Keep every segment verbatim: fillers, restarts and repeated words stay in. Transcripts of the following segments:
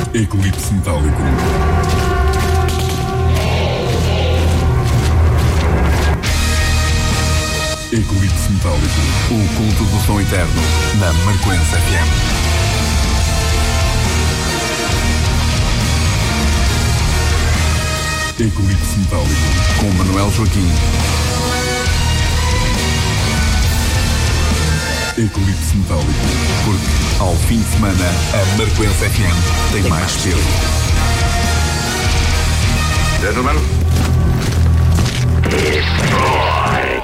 Eclipse Metálico. Eclipse Metálico. O culto do som eterno na Marcoense F M. Eclipse Metálico com Manuel Joaquim. Eclipse Metálico, porque ao fim de semana a Marcoense F M tem, tem mais peso. Gentlemen, destroy.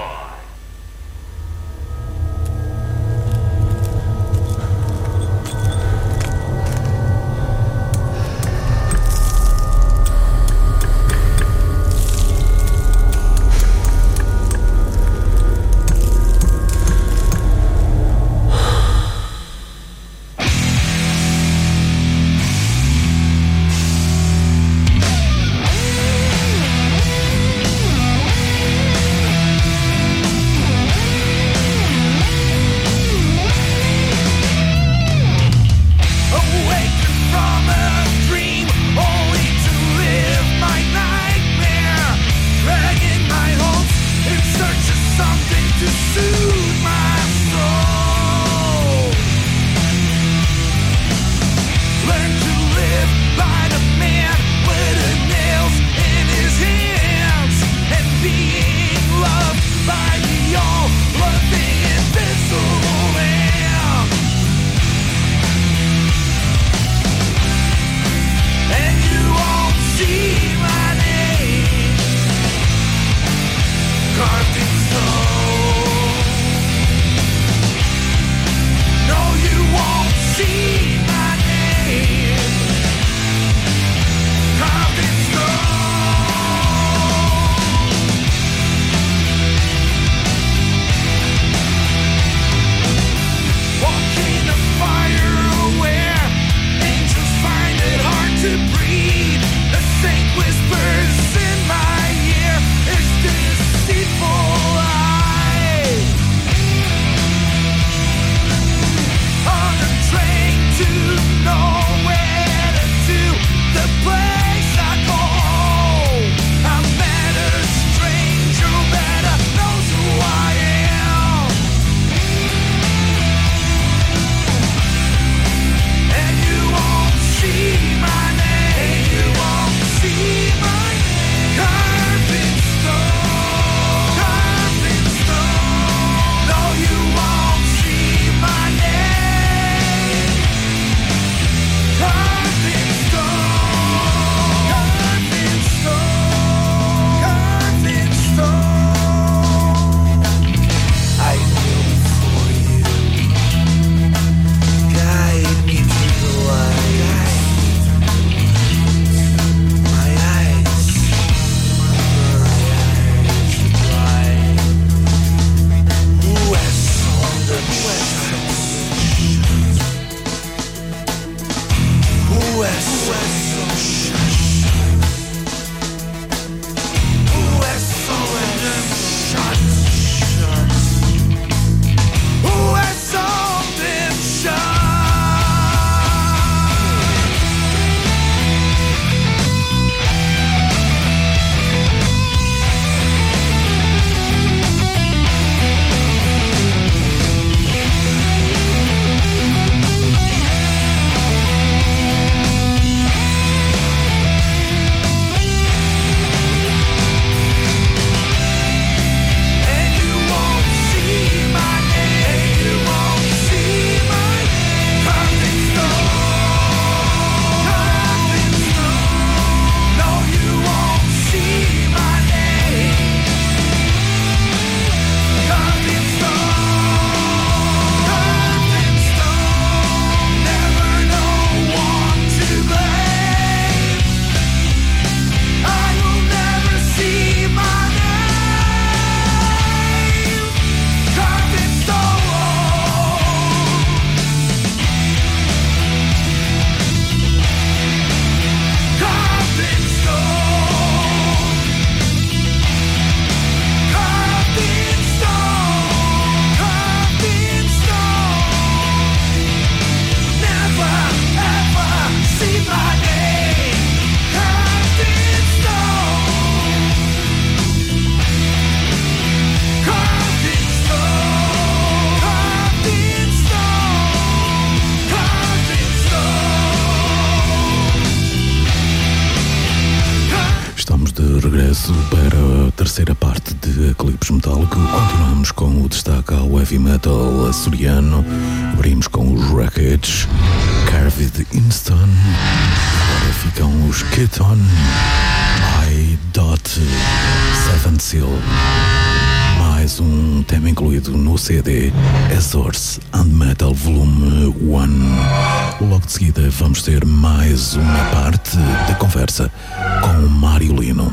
regresso para a terceira parte de Eclipse Metálico. Continuamos com o destaque ao heavy metal açoriano. Abrimos com os Wreckage, Carved in Stone. Agora ficam os Keton, I. Seven Seal. Mais um tema incluído no C D Azores and Metal Volume um. Logo de seguida vamos ter mais uma parte da conversa com o Mário Lino.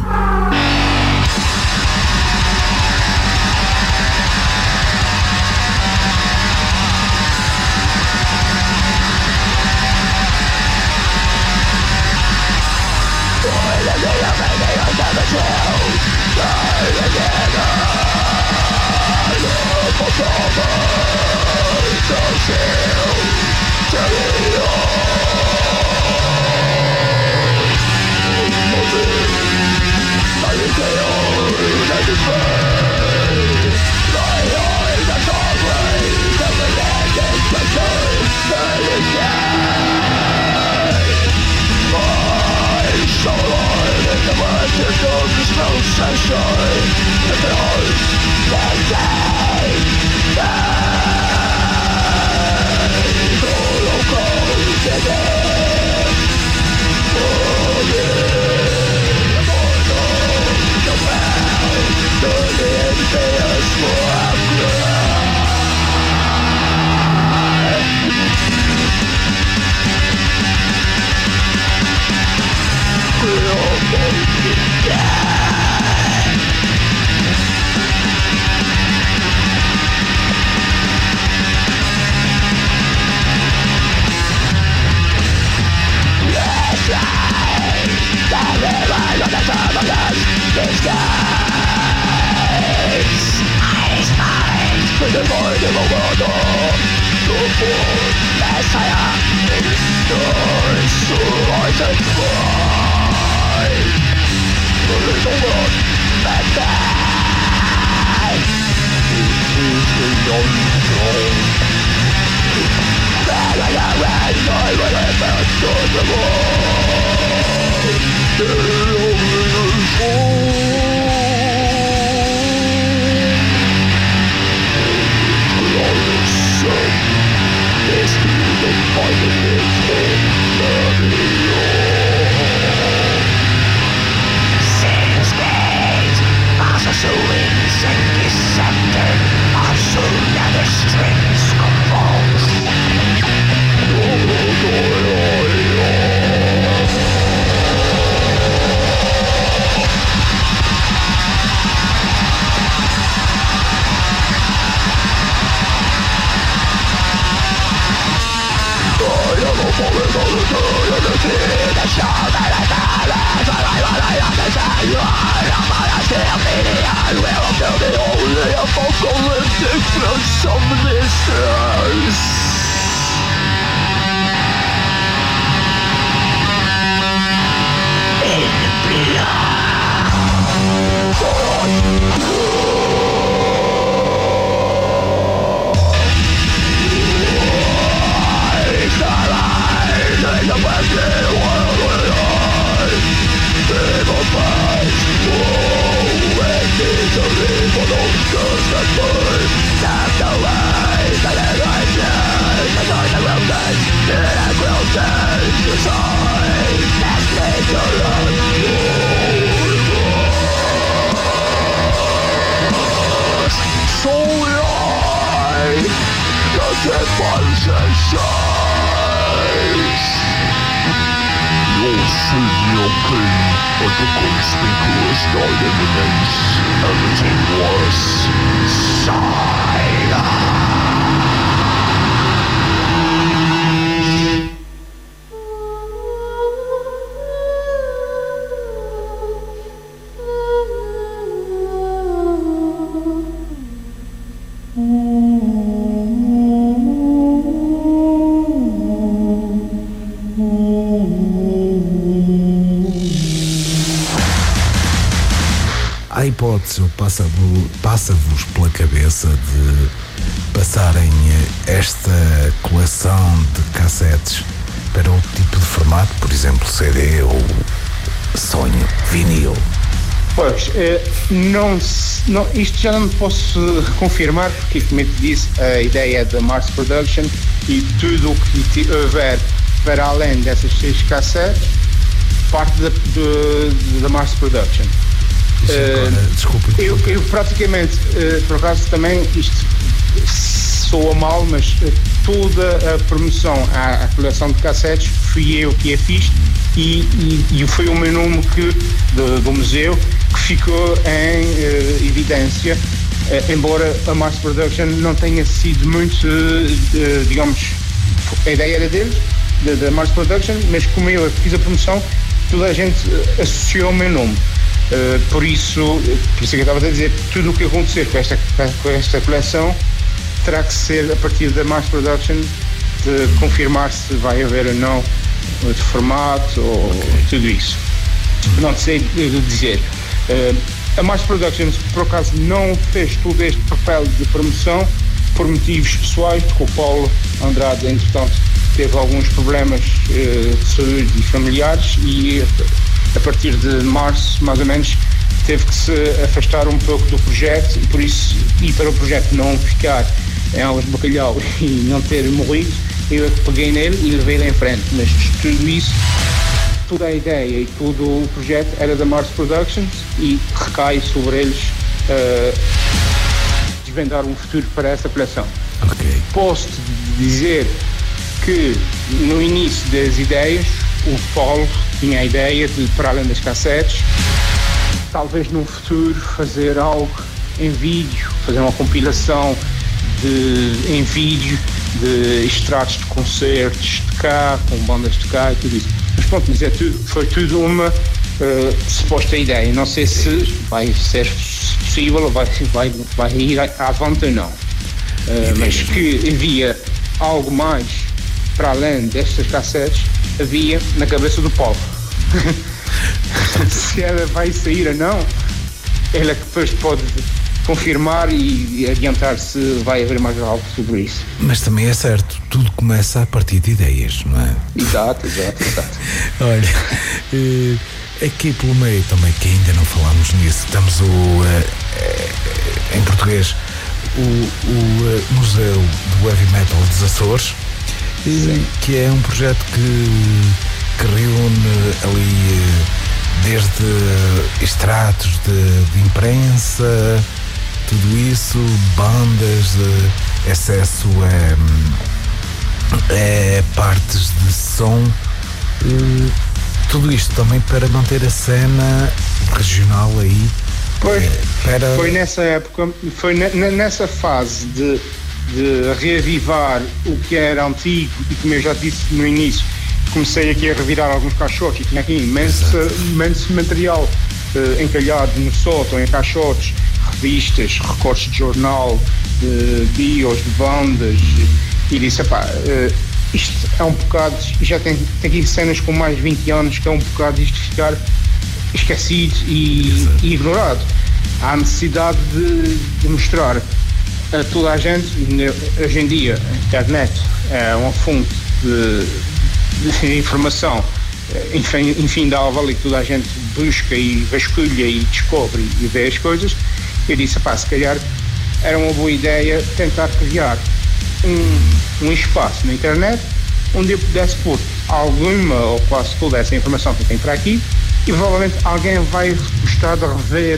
Há hipótese, passa-vos passa pela cabeça de passarem esta coleção de cassetes para outro tipo de formato, por exemplo C D ou sonho, vinil? Pois, não, não, isto já não posso confirmar, porque, como eu te disse, a ideia da Mars Production e tudo o que houver para além dessas seis cassetes parte da, de, da Mars Production. Agora, uh, desculpa, eu, eu praticamente, uh, por acaso também, isto soa mal, mas uh, toda a promoção à, à coleção de cassetes fui eu que a fiz e, e, e foi o meu nome que, do, do museu que ficou em uh, evidência, uh, embora a Mars Production não tenha sido muito, uh, digamos, a ideia era deles, da Mars Production, mas como eu fiz a promoção, toda a gente uh, associou o meu nome. Uh, por isso, por isso é que eu estava a dizer, tudo o que acontecer com esta, com esta coleção terá que ser a partir da Mars Production de confirmar se vai haver ou não de formato ou okay. tudo isso. Não sei dizer. Uh, a Mars Productions, por acaso, não fez todo este papel de promoção por motivos pessoais, porque o Paulo Andrade, entretanto, teve alguns problemas uh, de saúde e familiares e a partir de março, mais ou menos, teve que se afastar um pouco do projeto e por isso, e para o projeto não ficar em águas de bacalhau e não ter morrido, eu peguei nele e levei-lhe em frente. Mas tudo isso, toda a ideia e todo o projeto era da Mars Productions e recai sobre eles uh, desvendar um futuro para essa coleção. Okay. Posso-te dizer que no início das ideias o Paulo tinha a ideia de, para além das cassetes, talvez num futuro fazer algo em vídeo, fazer uma compilação de, em vídeo de extratos de concertos de cá, com bandas de cá e tudo isso. Mas pronto, mas é tudo, foi tudo uma uh, suposta ideia. Não sei se vai ser possível ou vai, vai, vai ir avante ou não. Uh, mas que havia algo mais para além destas cassetes, havia na cabeça do Paulo. Se ela vai sair ou não, ela depois pode confirmar e adiantar se vai haver mais algo sobre isso. Mas também é certo, tudo começa a partir de ideias, não é? Exato, exato, exato. Olha, aqui pelo meio também, que ainda não falámos nisso, temos o, uh, em português, o, o uh, Museu do Heavy Metal dos Açores, e, que é um projeto que, que reúne ali desde extratos de, de imprensa, tudo isso, bandas, acesso a, a partes de som, tudo isto também para manter a cena regional aí. Pois, para... foi nessa época, foi nessa fase de de reavivar o que era antigo e como eu já disse no início, comecei aqui a revirar alguns caixotes e tinha aqui imenso, imenso material uh, encalhado no sótão, em caixotes, revistas, recortes de jornal, uh, bios de bandas e disse, epá, uh, isto é um bocado, já tem, tem aqui cenas com mais de vinte anos que é um bocado isto de ficar esquecido e, e ignorado. Há necessidade de, de mostrar a toda a gente. Hoje em dia a internet é uma fonte de, de informação infindável e toda a gente busca e vasculha e descobre e vê as coisas. Eu disse, pá, se calhar era uma boa ideia tentar criar um, um espaço na internet onde eu pudesse pôr alguma ou quase toda essa informação que tem para aqui e provavelmente alguém vai gostar de rever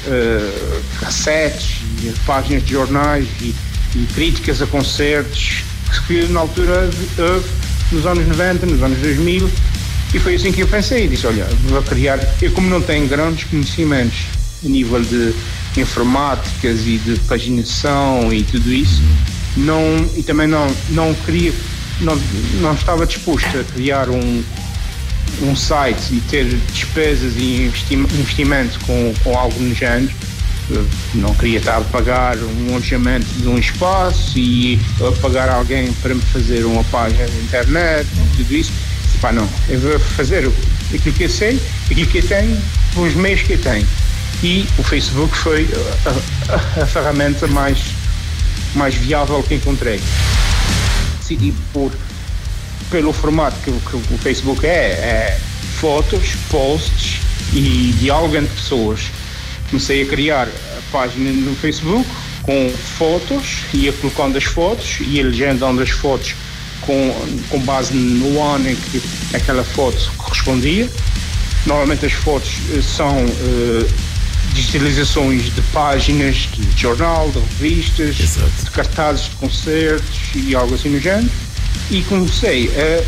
Uh, cassetes, páginas de jornais e, e críticas a concertos que na altura houve nos anos noventa, nos anos dois mil, e foi assim que eu pensei, disse, olha, vou criar, eu como não tenho grandes conhecimentos a nível de informáticas e de paginação e tudo isso, não, e também não, não queria, não, não estava disposto a criar um um site e ter despesas e investimento com, com algo no género. Não queria estar a pagar um alojamento de um espaço e a pagar alguém para me fazer uma página na internet, tudo isso. Pá, não, eu vou fazer aquilo que eu sei, aquilo que eu tenho, com os meios que eu tenho. E o Facebook foi a, a, a ferramenta mais, mais viável que encontrei. Decidi por pelo formato que, que o Facebook é, é fotos, posts e diálogo entre pessoas. comecei a criar a página no Facebook com fotos, ia colocando as fotos, ia legendando as fotos com, com base no ano em que aquela foto correspondia. Normalmente as fotos são uh, digitalizações de páginas de jornal, de revistas, Exato. de cartazes de concertos e algo assim no género. E comecei a,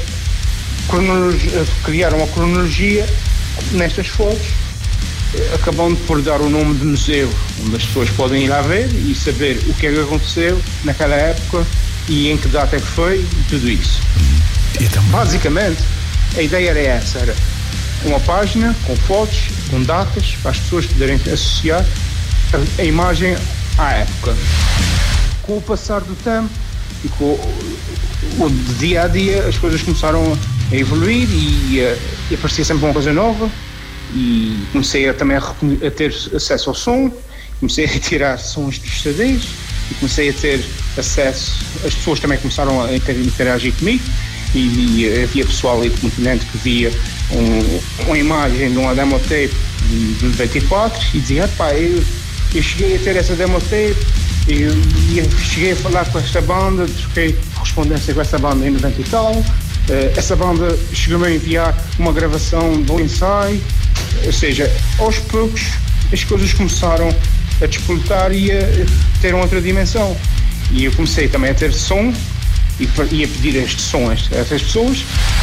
a criar uma cronologia nestas fotos, acabando por dar o nome de museu, onde as pessoas podem ir lá ver e saber o que é que aconteceu naquela época e em que data é que foi e tudo isso. E também, Basicamente, a ideia era essa, era uma página com fotos, com datas, para as pessoas poderem associar a, a imagem à época. Com o passar do tempo e com o, o dia a dia, as coisas começaram a evoluir e a, e aparecia sempre uma coisa nova. E comecei a, também a, a ter acesso ao som, comecei a tirar sons dos C Ds e comecei a ter acesso, as pessoas também começaram a interagir comigo e, e havia pessoal aí do continente que via um, uma imagem de uma demo tape de noventa e quatro e dizia, pá, eu, eu cheguei a ter essa demo tape e eu, eu cheguei a falar com esta banda, troquei correspondência com essa banda em noventa e tal, uh, essa banda chegou-me a enviar uma gravação de um ensaio. Ou seja, aos poucos as coisas começaram a despoltar e a ter uma outra dimensão. E eu comecei também a ter som e a pedir este som a essas pessoas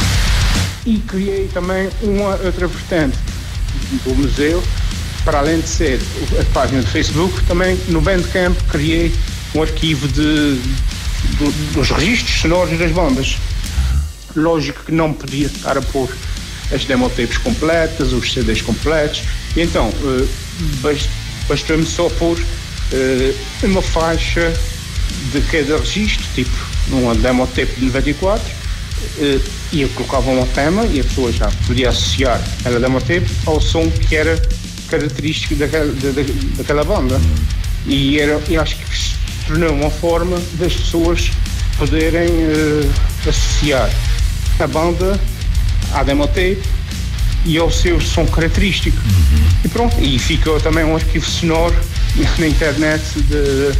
e criei também uma outra vertente do museu, para além de ser a página do Facebook, também no Bandcamp criei um arquivo de, de, dos registros sonoros das bandas. Lógico que não podia estar a pôr as demotapes completas, os C Ds completos, e então uh, bastou-me só pôr uh, uma faixa de cada registro, tipo numa demotape de noventa e quatro, uh, e eu colocava um tema e a pessoa já podia associar aquela demotape ao som que era característico daquela, da, da, daquela banda. E era, eu acho que se tornou uma forma das pessoas poderem uh, associar a banda à demotape e ao seu som característico. Uhum. E pronto, e ficou também um arquivo sonoro na internet de,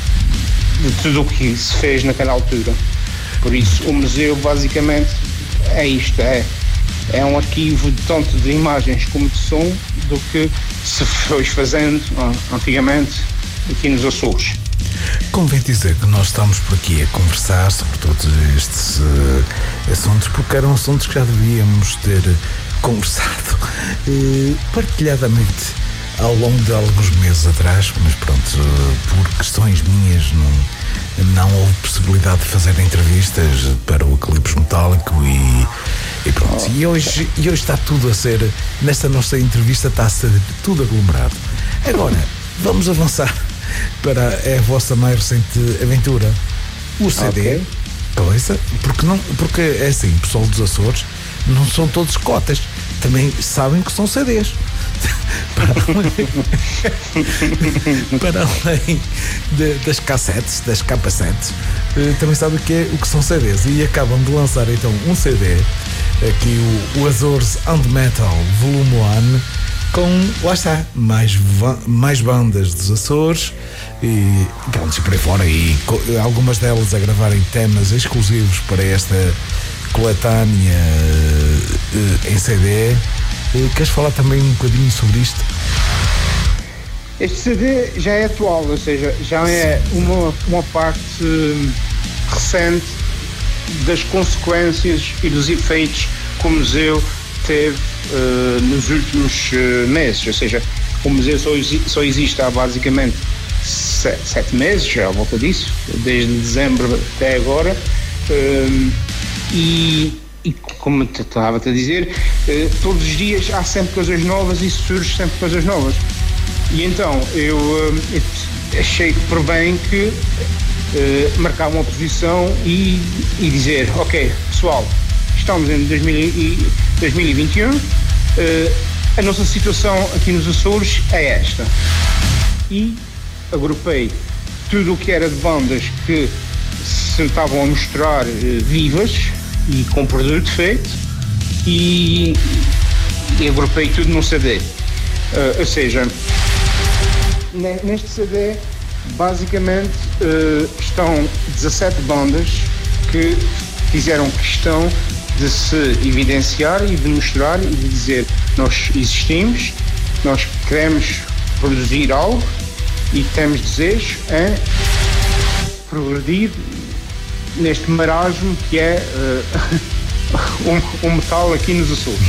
de tudo o que se fez naquela altura. Por isso o museu basicamente é isto, é, é um arquivo tanto de imagens como de som do que se foi fazendo antigamente aqui nos Açores. Convém dizer que nós estamos por aqui a conversar sobre todos estes uh, assuntos, porque eram assuntos que já devíamos ter conversado uh, partilhadamente ao longo de alguns meses atrás, mas pronto, uh, por questões minhas não, não houve possibilidade de fazer entrevistas para o Eclipse Metálico e, e pronto, e hoje, e hoje está tudo a ser, nesta nossa entrevista está a ser tudo aglomerado. Agora, vamos avançar para a vossa mais recente aventura, o C D. Okay. Coisa, porque não, porque é assim, o pessoal dos Açores não são todos cotas, também sabem que são C Ds. Para além, para além de, das cassetes, das capacetes, também sabem o que, é, o que são C Ds e acabam de lançar então um C D, aqui o, o Azores and Metal Volume um, com, lá está, mais, mais bandas dos Açores e pronto, e por aí fora, e algumas delas a gravarem temas exclusivos para esta coletânea uh, em C D. Uh, queres falar também um bocadinho sobre isto? Este C D já é atual, ou seja, já é uma, uma parte uh, recente das consequências e dos efeitos que o museu teve uh, nos últimos uh, meses, ou seja, o museu só, só existe há basicamente sete, sete meses, já à volta disso, desde dezembro até agora, uh, e, e como te estava a dizer, uh, todos os dias há sempre coisas novas e surge sempre coisas novas. E então eu, uh, eu achei por bem que uh, marcar uma posição e, e dizer, ok, pessoal, estamos em dois mil e vinte e um, uh, a nossa situação aqui nos Açores é esta. E agrupei tudo o que era de bandas que se estavam a mostrar uh, vivas e com produto feito e, e agrupei tudo num C D. Uh, ou seja, neste C D, basicamente, uh, estão dezassete bandas que fizeram questão de se evidenciar e de mostrar e de dizer: nós existimos, nós queremos produzir algo e temos desejo em progredir neste marasmo que é uh, um, um metal aqui nos Açores.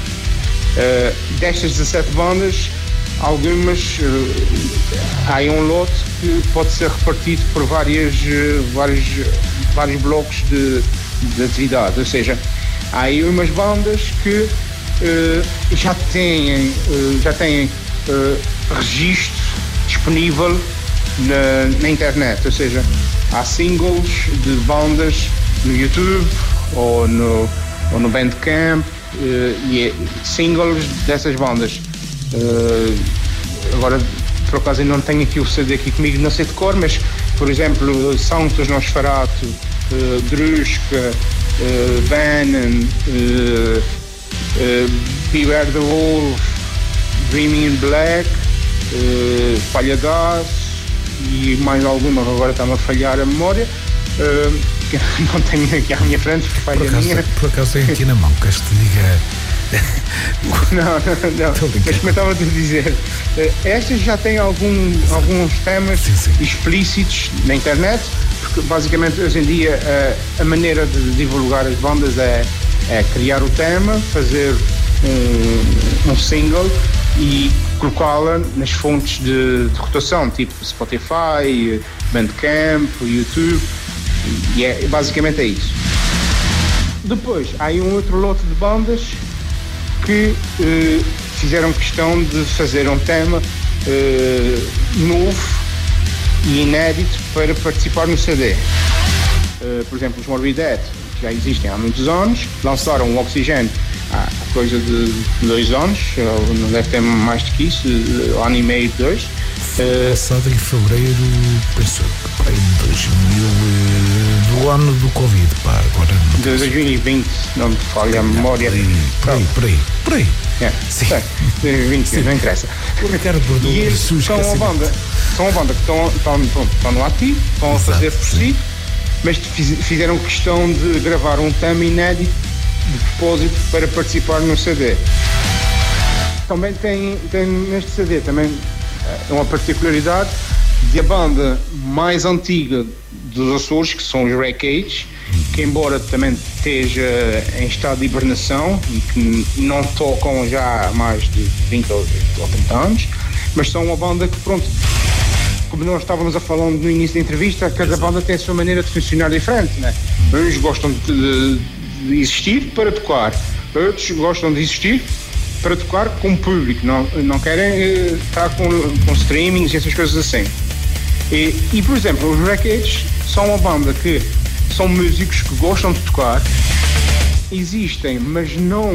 Uh, destas dezassete bandas, algumas, uh, há um lote que pode ser repartido por várias, uh, vários, vários blocos de, de atividade, ou seja, há aí umas bandas que uh, já têm, uh, já têm uh, registro disponível na, na internet, ou seja, há singles de bandas no YouTube ou no, ou no Bandcamp, uh, e é singles dessas bandas. Uh, agora, por acaso, eu não tenho aqui o C D aqui comigo, não sei de cor, mas, por exemplo, Sanctus Nosferatu, uh, Druska, uh, Venom, uh, uh, Beware the Wolf, Dreaming in Black, uh, Falha d'As e mais alguma que agora está-me a falhar a memória. Uh, que não tenho aqui à minha frente, falha por acaso, minha. Por acaso tenho aqui na mão, queres que te diga? Não, não, não. Mas como eu estava a te dizer, estas já têm algum, alguns temas sim, sim. explícitos na internet, porque basicamente hoje em dia a, a maneira de divulgar as bandas é, é criar o tema, fazer um, um single e colocá-la nas fontes de, de rotação, tipo Spotify, Bandcamp, YouTube, e é, basicamente é isso. Depois há aí um outro lote de bandas que eh, fizeram questão de fazer um tema eh, novo e inédito para participar no C D. Uh, por exemplo, os Morbid Dead, que já existem há muitos anos, lançaram o Oxygen há coisa de dois anos, não deve ter mais do que isso, um ano e meio, dois. Lançado em fevereiro, penso que em dois mil, do ano do Covid, pá, agora não. De dois mil e vinte, não me falha a memória. Por aí, por aí, por aí. Por aí. É, sim. dois mil e vinte, sim. Não interessa. O Ricardo Bordeaux, e eles são uma banda, são uma banda que estão, estão, estão, estão no ativo, estão a Exato, fazer por sim. si, mas fizeram questão de gravar um tema inédito de propósito para participar no C D. Também tem, tem neste C D também uma particularidade de a banda mais antiga dos Açores, que são os Wreckage, que embora também esteja em estado de hibernação e que não tocam já há mais de vinte ou trinta anos, mas são uma banda que, pronto, como nós estávamos a falar no início da entrevista, cada banda tem a sua maneira de funcionar diferente, né? Uns gostam de, de existir para tocar, outros gostam de existir para tocar com o público, não, não querem uh, estar com, com streamings e essas coisas assim. E, e, por exemplo, os Wreckage são uma banda que são músicos que gostam de tocar, existem, mas não,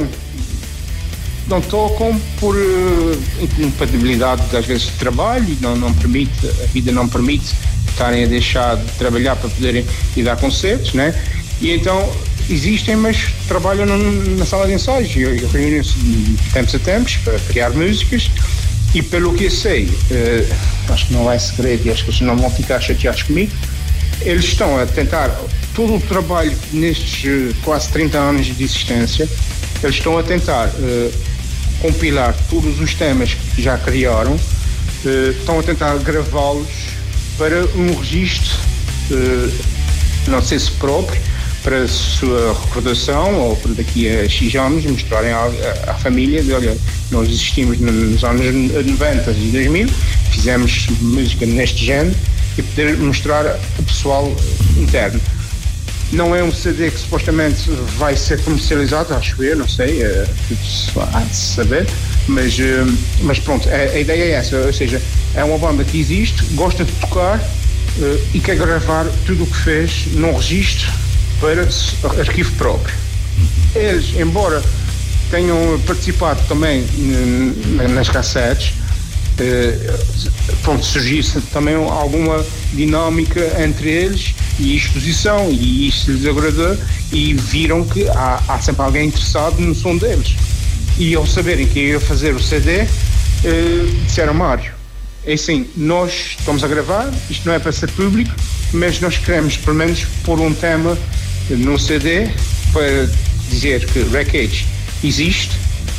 não tocam por uh, incompatibilidade, às vezes, de trabalho, e não, não permite, a vida não permite estarem a deixar de trabalhar para poderem ir dar concertos, né? E então existem, mas trabalham na sala de ensaios e reúnem-se de tempos a tempos para criar músicas. E pelo que eu sei, uh, acho que não é segredo e acho que eles não vão ficar chateados comigo, eles estão a tentar, todo o trabalho nestes uh, quase trinta anos de existência, eles estão a tentar uh, compilar todos os temas que já criaram, uh, estão a tentar gravá-los para um registro, uh, não sei se próprio, para a sua recordação ou para daqui a X anos mostrarem à, à, à família de, olha, nós existimos nos anos noventa e dois mil, fizemos música neste género e poder mostrar ao pessoal interno. Não é um C D que supostamente vai ser comercializado, acho eu, não sei, é, há de saber, mas, mas pronto, a, a ideia é essa, ou seja, é uma banda que existe, gosta de tocar uh, e quer gravar tudo o que fez num registro para arquivo próprio. Eles, embora tenham participado também nas cassetes, eh, pronto, surgisse também alguma dinâmica entre eles e exposição, e isso lhes agradou e viram que há, há sempre alguém interessado no som deles. E ao saberem que ia fazer o C D, eh, disseram: Mário, é assim, nós estamos a gravar, isto não é para ser público, mas nós queremos pelo menos pôr um tema no C D para dizer que Wreckage existe,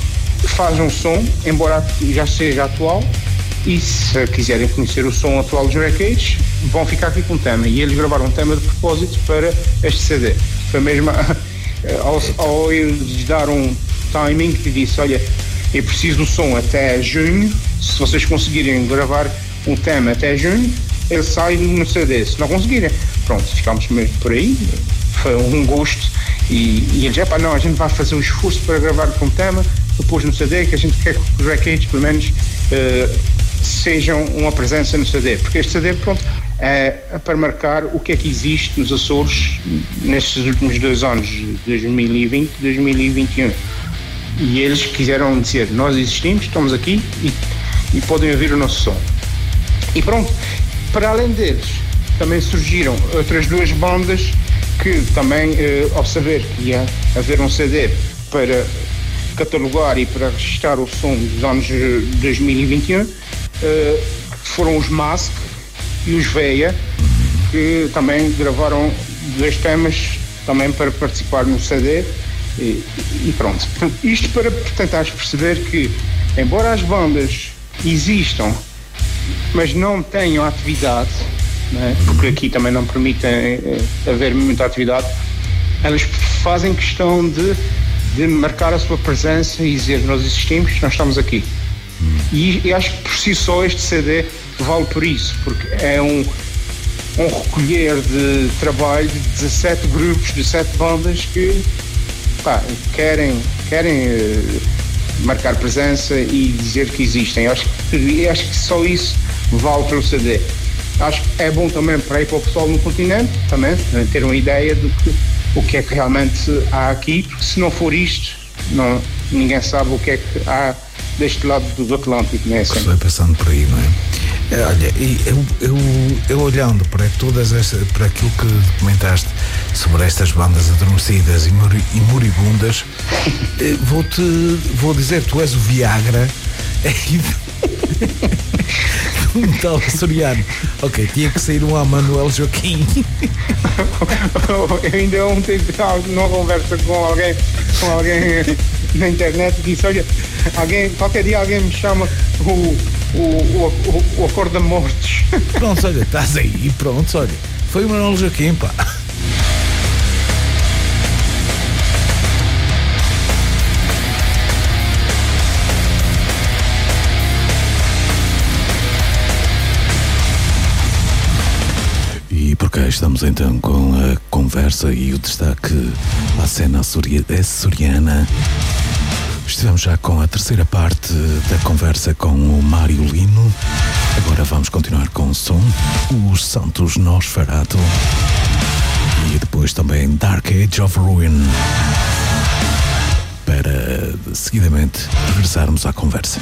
faz um som, embora já seja atual, e se quiserem conhecer o som atual dos Wreckage, vão ficar aqui com um tema. E eles gravaram um tema de propósito para este C D. Foi mesmo ao, ao eu lhes dar um timing que disse, olha, eu preciso do som até junho, se vocês conseguirem gravar um tema até junho, ele sai no C D. Se não conseguirem, pronto, ficámos mesmo por aí. Foi um gosto. E, e eles, epá, não, a gente vai fazer um esforço para gravar com um tema, depois no C D, que a gente quer que os Wreckage, pelo menos, uh, sejam uma presença no C D. Porque este C D, pronto, é para marcar o que é que existe nos Açores nestes últimos dois anos, dois mil e vinte e dois mil e vinte e um. E eles quiseram dizer, nós existimos, estamos aqui e, e podem ouvir o nosso som. E pronto, para além deles, também surgiram outras duas bandas que também, eh, ao saber que ia haver um C D para catalogar e para registrar o som dos anos dois mil e vinte e um, eh, foram os Mask e os Veia, que também gravaram dois temas também para participar no C D. E, e pronto, isto para tentar perceber que, embora as bandas existam, mas não tenham atividade, não é? Porque aqui também não permitem é, haver muita atividade, elas fazem questão de, de marcar a sua presença e dizer, nós existimos, nós estamos aqui. E, e acho que por si só este C D vale por isso, porque é um, um recolher de trabalho de dezassete grupos, dezassete bandas que pá, querem, querem uh, marcar presença e dizer que existem. Eu acho que, eu acho que só isso vale pelo C D. Acho que é bom também para ir para o pessoal no continente, também, ter uma ideia do que, o que é que realmente há aqui, porque se não for isto, não, ninguém sabe o que é que há deste lado do Atlântico, não é assim? Estou pensando por aí, não é? É, olha, eu, eu, eu olhando para todas estas, para aquilo que comentaste sobre estas bandas adormecidas e, mori, e moribundas, vou-te, vou dizer, tu és o Viagra do metal açoriano. Ok, tinha que sair um Manuel Joaquim. Eu ainda ontem estava numa conversa com alguém, com alguém na internet, disse, olha, alguém, qualquer dia alguém me chama o, o, o, o, o Acorda Mortos. Pronto, olha, estás aí, pronto, olha, foi o Manuel Joaquim, pá. E por cá estamos então com a conversa e o destaque à cena açoriana. Estivemos já com a terceira parte da conversa com o Mário Lino. Agora vamos continuar com o som, os Santos Nosferatu e depois também Dark Age of Ruin, para seguidamente regressarmos à conversa.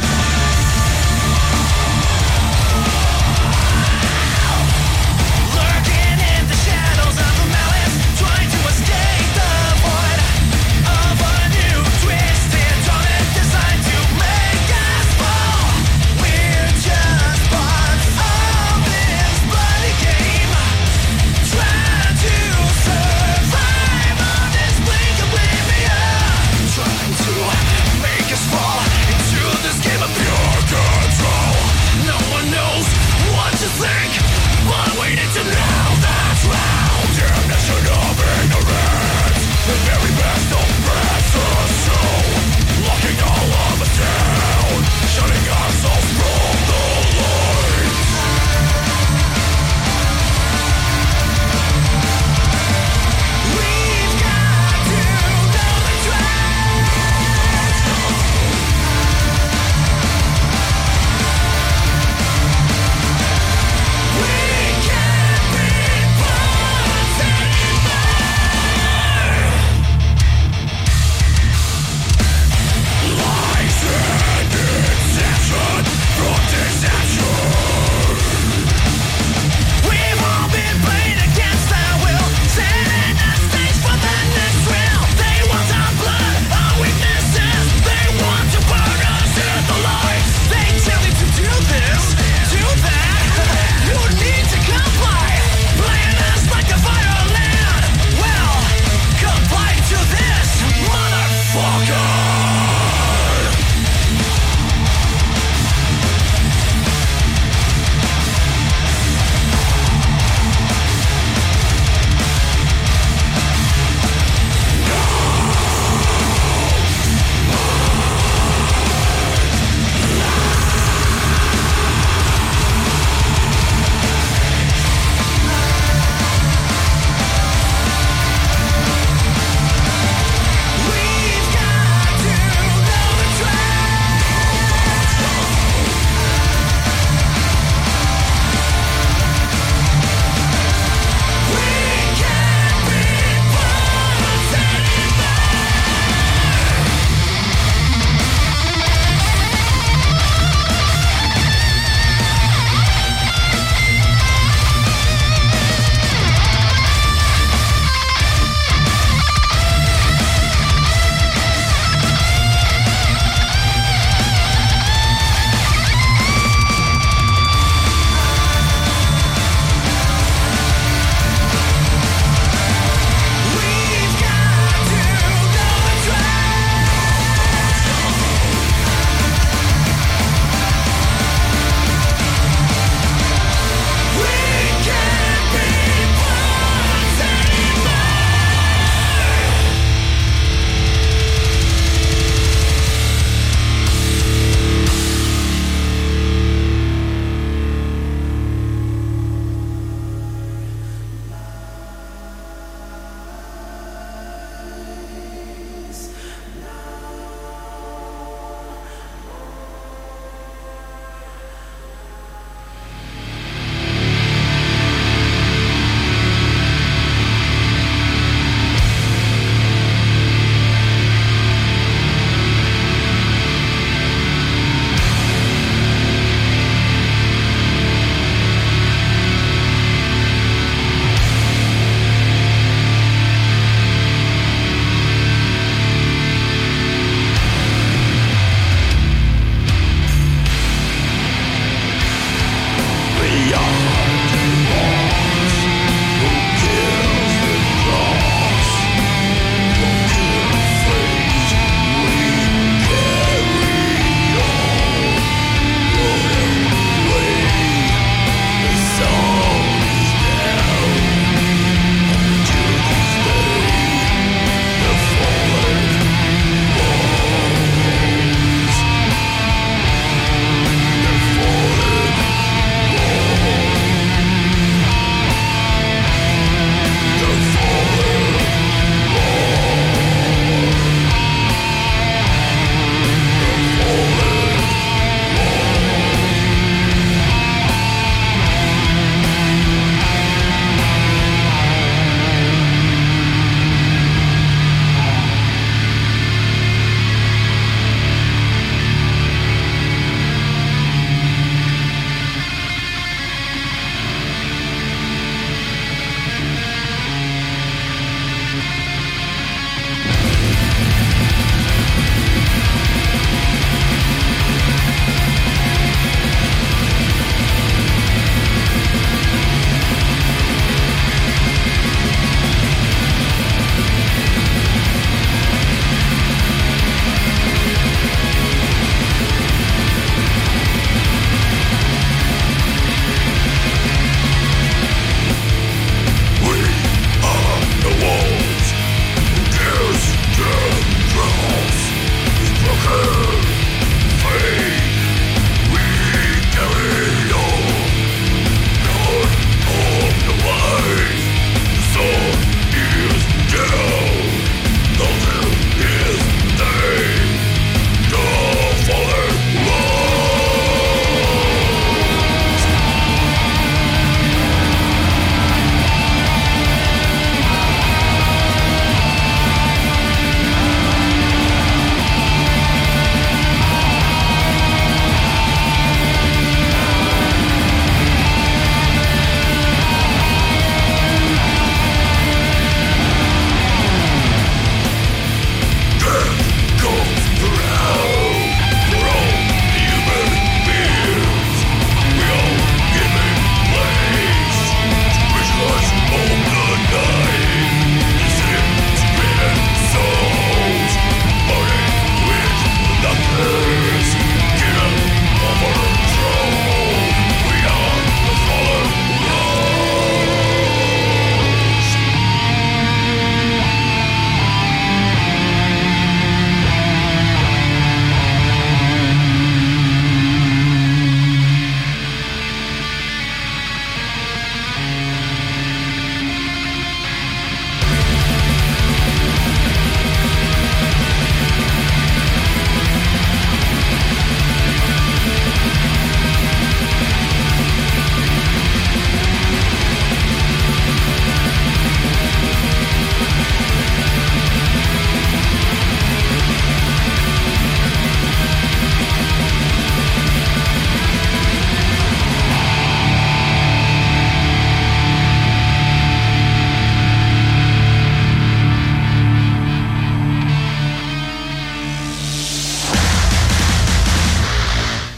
Make us fall into this game of pure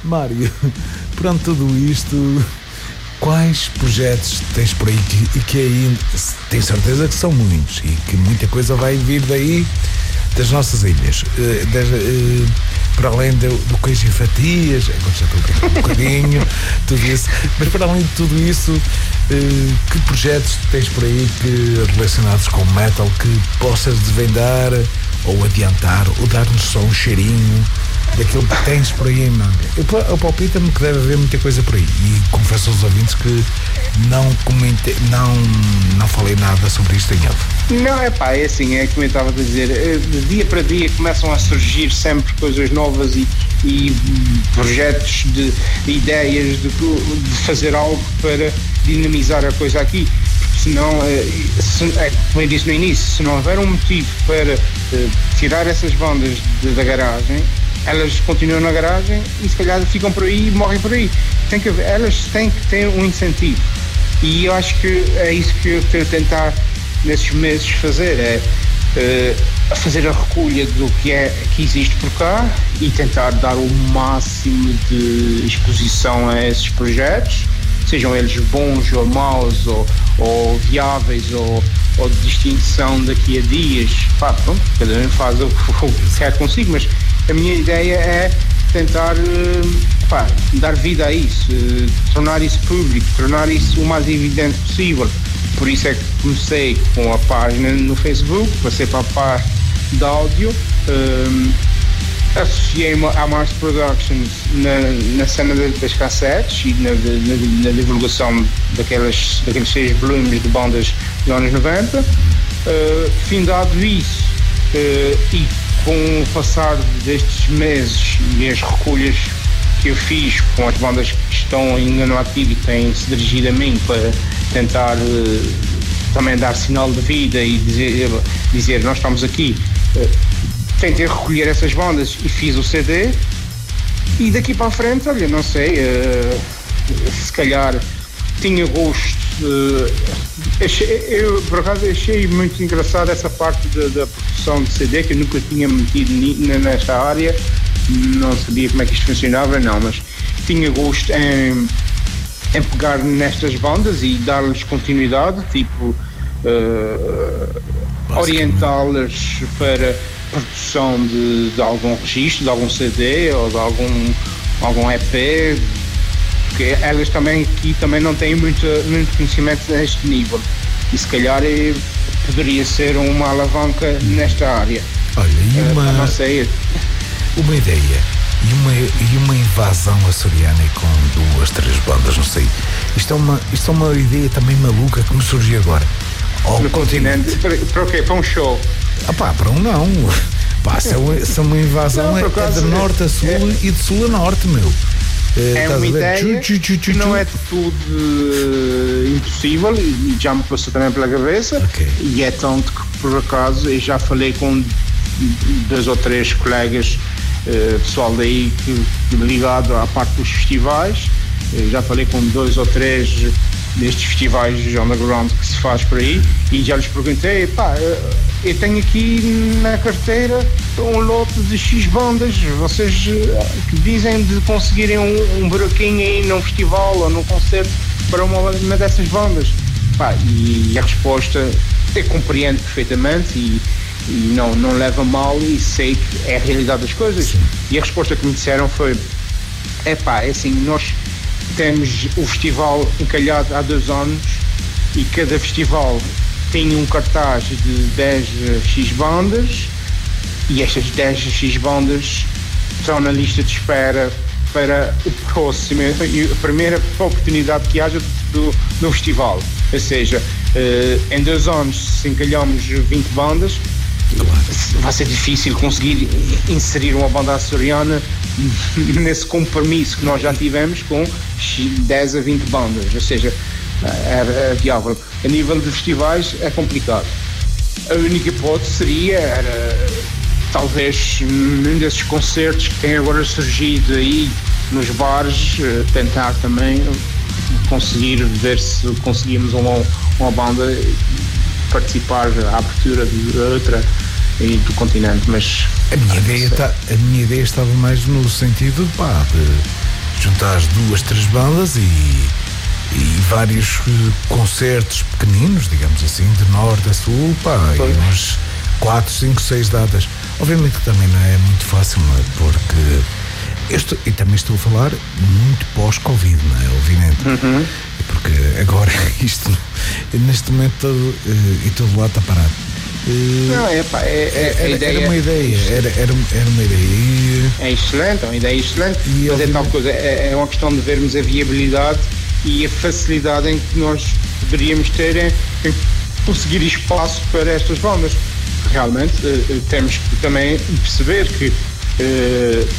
Mário, perante tudo isto, quais projetos tens por aí que, e que ainda tenho certeza que são muitos e que muita coisa vai vir daí das nossas ilhas, uh, das, uh, para além do, do queijo e fatias, agora já estou a brincar um bocadinho, tudo isso, mas para além de tudo isso, uh, que projetos tens por aí que, relacionados com metal, que possas desvendar ou adiantar ou dar-nos só um cheirinho daquilo que tens por aí, mano? Eu, eu palpito-me que deve haver muita coisa por aí e confesso aos ouvintes que não comentei, não, não falei nada sobre isto em off. Não, é pá, é assim, é como eu estava a dizer, de dia para dia começam a surgir sempre coisas novas e, e projetos de, de ideias de, de fazer algo para dinamizar a coisa aqui, porque senão, se, é, como eu disse no início, se não houver um motivo para uh, tirar essas bandas de, da garagem, elas continuam na garagem e se calhar ficam por aí e morrem por aí. Tem que, elas têm que ter um incentivo e eu acho que é isso que eu quero tentar nesses meses fazer, é uh, fazer a recolha do que é que existe por cá e tentar dar o máximo de exposição a esses projetos, sejam eles bons ou maus ou, ou viáveis ou, ou de distinção daqui a dias. Pá, pronto, cada um faz o que quer consigo, mas a minha ideia é tentar uh, pá, dar vida a isso, uh, tornar isso público, tornar isso o mais evidente possível. Por isso é que comecei com a página no Facebook, passei para a parte de áudio, um, associei-me à Mars Productions na, na cena das cassetes e na, na, na divulgação daquelas, daqueles seis volumes de bandas dos anos noventa. Uh, findado isso, uh, e com o passar destes meses e as recolhas que eu fiz com as bandas que estão ainda no ativo e têm-se dirigido a mim para tentar uh, também dar sinal de vida e dizer, dizer nós estamos aqui, uh, tentei recolher essas bandas e fiz o C D e daqui para a frente, olha, não sei, uh, se calhar tinha gosto, uh, achei, eu por acaso achei muito engraçado essa parte da, da produção de C D que eu nunca tinha metido nesta área, não sabia como é que isto funcionava, não, mas tinha gosto em, em pegar nestas bandas e dar-lhes continuidade, tipo uh, orientá-las para produção de, de algum registro, de algum C D ou de algum, algum E P, porque elas também aqui também não têm muito, muito conhecimento neste nível e se calhar é, poderia ser uma alavanca nesta área. Olha, e uma, uh, não sei, uma ideia e uma, e uma invasão açoriana e com duas, três bandas, não sei, isto é uma, isto é uma ideia também maluca que me surgiu agora. Oh, no continente, para, para o quê? Para um show? Ah pá, para um não. Pá, se é uma, se é uma invasão não, é, é de norte a sul é, e de sul a norte, meu. É, é uma ideia tchu, tchu, tchu, que não é de tudo uh, impossível e já me passou também pela cabeça. Okay. E é tanto que por acaso eu já falei com dois ou três colegas, uh, pessoal daí que, ligado à parte dos festivais, eu já falei com dois ou três destes festivais de underground que se faz por aí e já lhes perguntei, pá, eu tenho aqui na carteira um lote de X bandas, vocês que dizem de conseguirem um, um buraquinho aí num festival ou num concerto para uma, uma dessas bandas, pá, e a resposta eu compreendo perfeitamente e, e não, não leva mal e sei que é a realidade das coisas. Sim. E a resposta que me disseram foi, é pá, é assim, nós temos o festival encalhado há dois anos e cada festival tem um cartaz de dez X bandas e estas dez X bandas estão na lista de espera para o próximo e a primeira oportunidade que haja do, do festival. Ou seja, uh, em dois anos, se encalhamos vinte bandas, vai ser difícil conseguir inserir uma banda açoriana nesse compromisso que nós já tivemos com dez a vinte bandas, ou seja, é, é viável. A nível de festivais é complicado. A única hipótese seria era, talvez num desses concertos que têm agora surgido aí nos bares, tentar também conseguir ver se conseguimos uma, uma banda participar da abertura de outra e do continente, mas a minha, ideia tá, a minha ideia estava mais no sentido, pá, de juntar duas, três bandas e, e vários concertos pequeninos, digamos assim, de norte a sul, pá, e umas quatro, cinco, seis datas. Obviamente que também não é muito fácil, não é? Porque este, e também estou a falar muito pós-Covid, não é? Obviamente. Uhum. Porque agora isto, neste momento, todo, e todo lado está parado. Não, é, pá, é, é, era, ideia, era uma ideia, era, era, era uma ideia. E, é excelente, é uma ideia excelente, e mas é tal coisa, é, é uma questão de vermos a viabilidade e a facilidade em que nós poderíamos ter em, em conseguir espaço para estas bandas. Realmente uh, temos que também perceber que uh,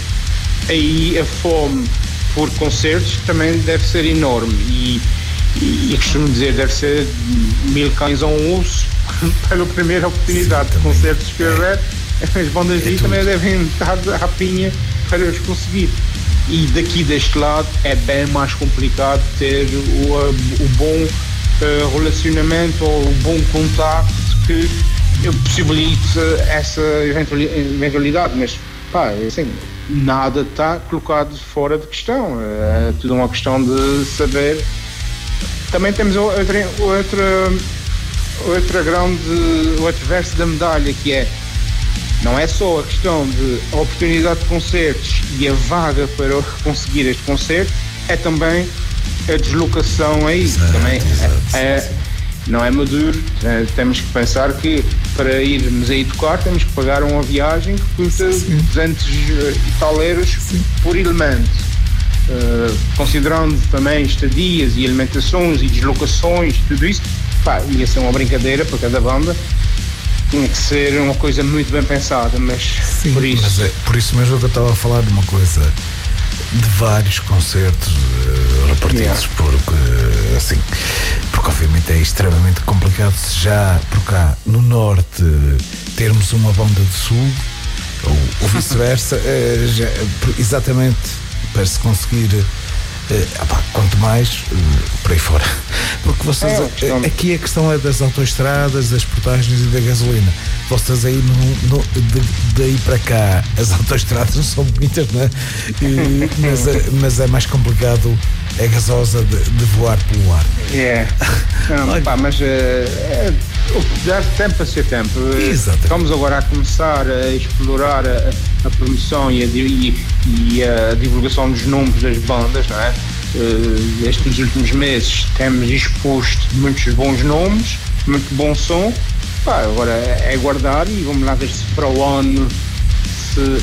aí a fome por concertos também deve ser enorme e, e, e costumo dizer, deve ser mil cães a um urso pela primeira oportunidade. Sim, de concertos que houver, é. As bandas aí é também devem estar à pinha para os conseguir. E daqui deste lado é bem mais complicado ter o, o bom uh, relacionamento ou o bom contacto que possibilite essa eventualidade, mas pá, assim, nada está colocado fora de questão, é tudo uma questão de saber. Também temos outra, outra, outra grande, outro verso da medalha, que é, não é só a questão de a oportunidade de concertos e a vaga para conseguir este concerto, é também a deslocação aí, exato, também exato, é, é, não é maduro, é, temos que pensar que para irmos aí tocar temos que pagar uma viagem que custa sim. duzentos e tal euros sim. por elemento, uh, considerando também estadias e alimentações e deslocações, tudo isso, pá, ia ser uma brincadeira para cada banda. Tinha que ser uma coisa muito bem pensada, mas sim, por isso mas é, por isso mesmo que eu estava a falar de uma coisa, de vários concertos uh, repartidos, yeah. porque uh, assim, porque obviamente é extremamente complicado se já por cá no norte termos uma banda do sul ou, ou vice-versa, uh, já, exatamente para se conseguir uh, opa, quanto mais uh, por aí fora, porque vocês é, uh, aqui a questão é das autoestradas, das portagens e da gasolina. Vocês aí no, no, de, daí para cá as autoestradas não são muitas, não é? E, mas, é mas é mais complicado a gasosa de, de voar pelo ar. É, não, pá, mas uh, é, dar tempo a ser tempo. Exatamente. Estamos agora a começar a explorar a, a promoção e a, e, e a divulgação dos nomes das bandas, não é? Uh, estes últimos meses temos exposto muitos bons nomes, muito bom som. Pá, agora é guardar e vamos lá ver se para o ano, se,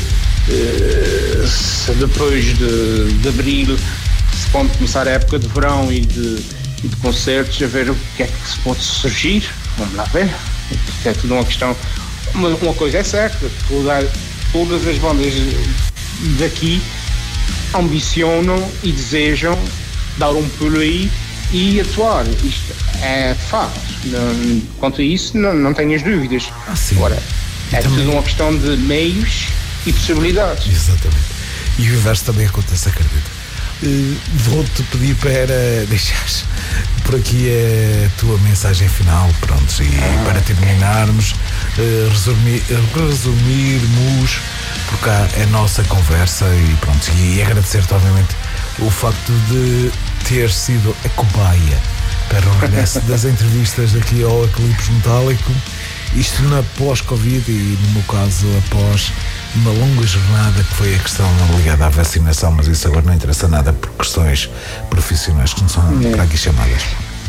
se depois de, de abril, se pode começar a época de verão e de, e de concertos, a ver o que é que se pode surgir. Vamos lá ver. É tudo uma questão. Uma, uma coisa é certa, toda, todas as bandas daqui ambicionam e desejam dar um pulo aí e atuar. Isto é fato. Não, quanto a isso, não, não tenho as dúvidas. Ah, sim. Agora, é também... tudo uma questão de meios e possibilidades. Exatamente. E o inverso também acontece, acredito. Uh, vou-te pedir para deixares por aqui a tua mensagem final, pronto, e ah, para terminarmos, uh, resumir, resumirmos por cá a nossa conversa e pronto, e agradecer-te obviamente o facto de ter sido a cobaia para o regresso das entrevistas aqui ao Eclipse Metálico, isto na pós-Covid e no meu caso após uma longa jornada que foi a questão ligada à vacinação, mas isso agora não interessa nada por questões profissionais que não são é. para aqui chamadas.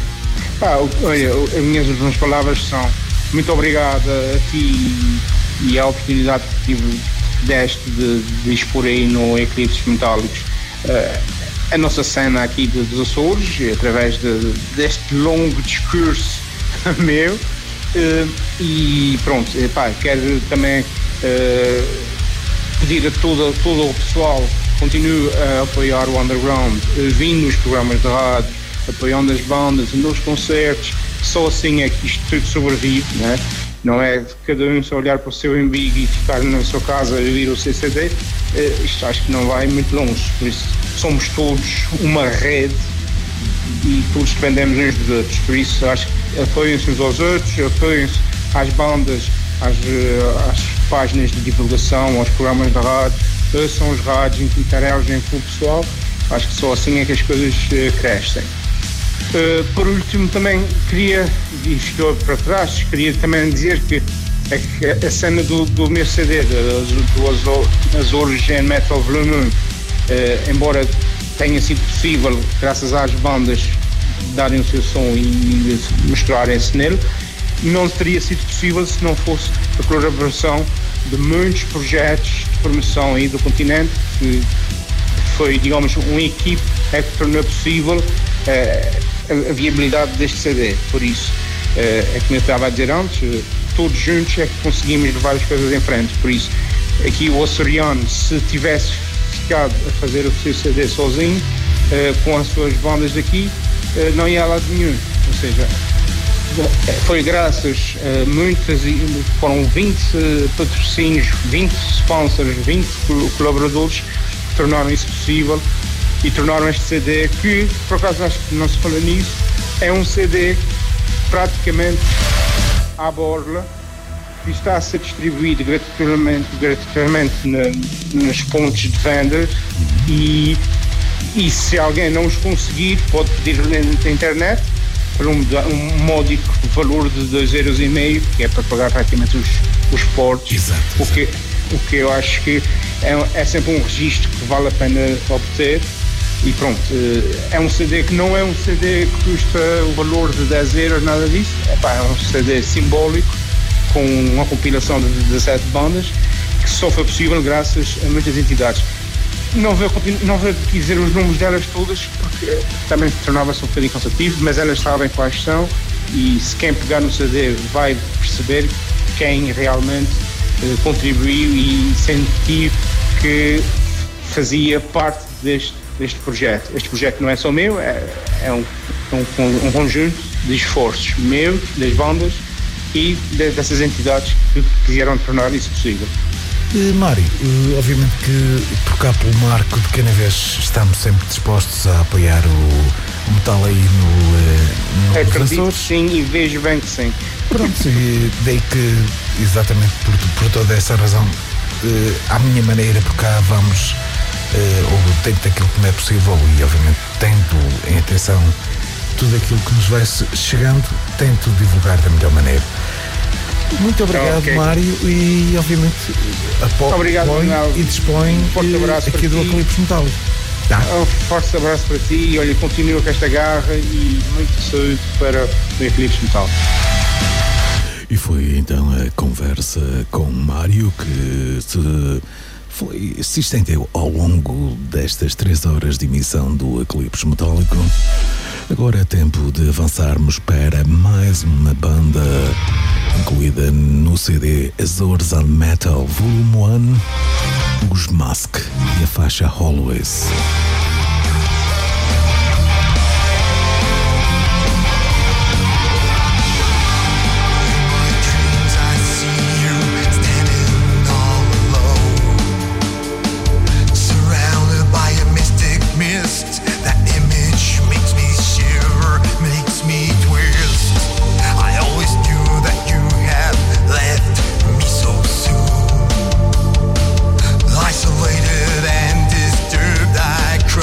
Pá, olha, as minhas últimas palavras são muito obrigado a ti e a oportunidade que tive deste de, de expor aí no Eclipses Metálicos uh, a nossa cena aqui de, dos Açores, através de, deste longo discurso meu, uh, e pronto, pá, quero também uh, pedir a todo, todo o pessoal que continue a apoiar o underground, uh, vindo nos programas de rádio, apoiando as bandas, nos concertos, só assim é que isto tudo sobrevive, né? Não é cada um só olhar para o seu umbigo e ficar na sua casa a ouvir o C C D, uh, isto acho que não vai muito longe, por isso somos todos uma rede e todos dependemos uns dos outros, por isso acho que apoiem-se uns aos outros, apoiem-se às bandas, às, às páginas de divulgação, aos programas de rádio, ouçam os rádios, interagem com o pessoal Acho que só assim é que as coisas uh, crescem. Uh, por último, também queria, e estou para trás, queria também dizer que a, a cena do, do meu C D, do, do Azul, Azul Gen Metal Volume um, uh, embora tenha sido possível, graças às bandas, darem o seu som e misturarem-se nele, não teria sido possível se não fosse a colaboração de muitos projetos de promoção aí do continente, que foi, digamos, uma equipe é que tornou possível uh, a, a viabilidade deste C D. Por isso, uh, é como eu estava a dizer antes, uh, todos juntos é que conseguimos levar as coisas em frente. Por isso, aqui o açoriano, se tivesse ficado a fazer o seu C D sozinho, uh, com as suas bandas daqui, uh, não ia a lado nenhum. Ou seja, foi graças a muitas, foram vinte patrocínios, vinte sponsors, vinte colaboradores que tornaram isso possível e tornaram este C D, que por acaso acho que não se fala nisso, é um C D praticamente à borla, que está a ser distribuído gratuitamente, gratuitamente na, nos pontos de vendas e, e se alguém não os conseguir pode pedir na internet por um, um módico valor de dois euros e meio, que é para pagar praticamente os, os portos. Exato, o, exato. que, o que eu acho que é, é sempre um registro que vale a pena obter. E pronto, é um C D que não é um C D que custa o valor de dez euros, nada disso. Epá, é um C D simbólico com uma compilação de dezassete bandas que só foi possível graças a muitas entidades. Não vou, não vou dizer os nomes delas todas porque também tornava-se um bocadinho cansativo, mas elas sabem quais são e se quem pegar no C D vai perceber quem realmente eh, contribuiu e sentir que fazia parte deste, deste projeto. Este projeto não é só meu, é, é um, um, um conjunto de esforços meu, das bandas e de, dessas entidades que quiseram tornar isso possível. Uh, Mário, uh, obviamente que por cá pelo Marco de Canavés estamos sempre dispostos a apoiar o, o metal aí no, uh, no Acredito Açores. Sim, e vejo bem que sim. Pronto, e daí que exatamente por, por toda essa razão, uh, à minha maneira, por cá vamos, uh, ou tento aquilo que me é possível e obviamente tento em atenção tudo aquilo que nos vai chegando, tento divulgar da melhor maneira. Muito obrigado, okay. Mário, e obviamente apoio e dispõe um forte abraço aqui do Eclipse Metálico. Tá? Um forte abraço para ti e olha, continua com esta garra e muito saúde para o Eclipse Metálico. E foi então a conversa com Mário que se, foi, se estendeu ao longo destas três horas de emissão do Eclipse Metálico. Agora é tempo de avançarmos para mais uma banda incluída no C D Azores on Metal Volume um, os Mask e a faixa Always. Isolated and disturbed, I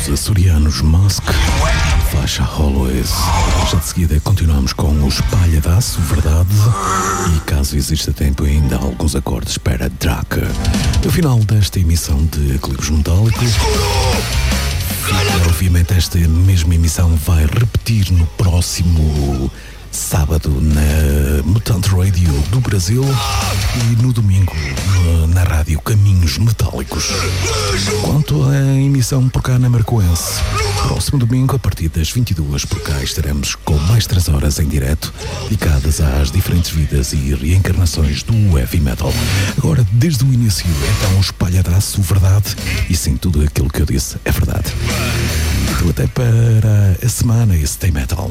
os açorianos Musk, faixa Always. Já de seguida continuamos com o Espalhadaço, Verdade, e caso exista tempo ainda alguns acordes para Draka. No final desta emissão de Eclipse Metálico, obviamente esta mesma emissão vai repetir no próximo sábado na Mutante Radio do Brasil e no domingo na rádio Caminhos Metálicos. Quanto à emissão por cá na Marcoense, próximo domingo a partir das vinte e duas por cá estaremos com mais três horas em direto dedicadas às diferentes vidas e reencarnações do heavy metal. Agora, desde o início, então, o espalhadaço, verdade, e sim, tudo aquilo que eu disse é verdade. Então até para a semana e Stay Metal.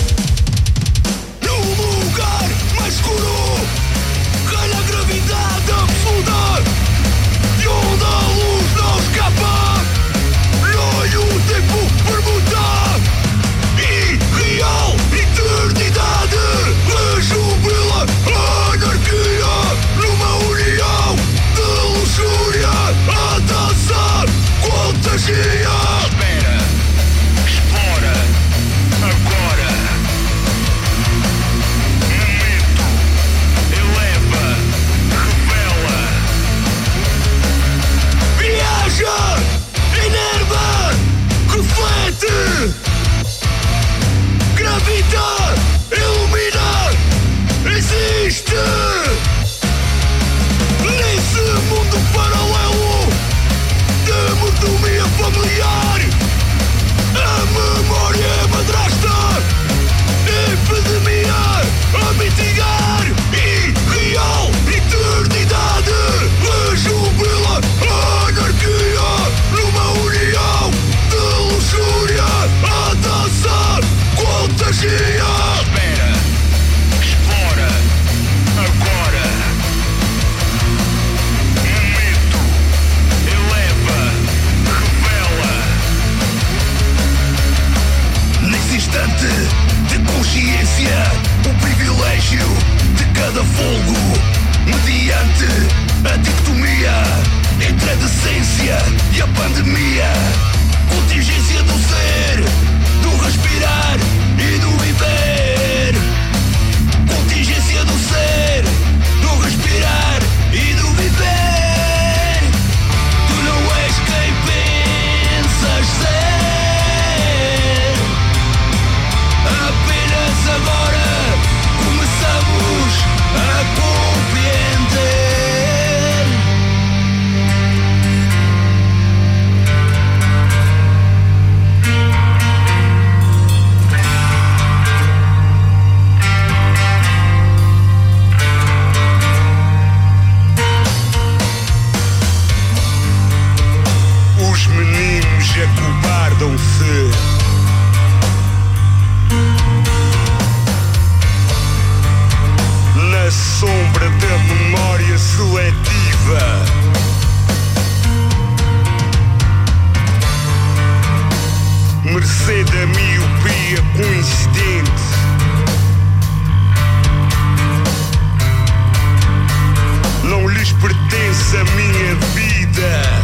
Mais escuro, ralha a gravidade absoluta, de onde a luz não escapa, e o tempo permuta, irreal, eternidade, rejubila a anarquia, numa união de luxúria, a dançar, contagia. Espera, explora, agora. Enerva, reflete, gravita, ilumina, existe. Nesse mundo paralelo de mordomia familiar, a memória é madrasta, epidemia a mitigar, irreal, eternidade, rejubila a anarquia, numa união de luxúria, a dançar, contagia. Espera, explora, agora. Momento, eleva, revela. Nesse instante de consciência, o privilégio de cada folgo, mediante a dicotomia entre a decência e a pandemia, contingência do ser, do respirar e do viver, contingência do ser, do respirar e do viver. Tu não és quem pensas ser, apenas agora começamos a compreender. Os meninos acobardam-se, na sombra da memória seletiva. Mercê da miopia coincidente, não lhes pertence a minha vida.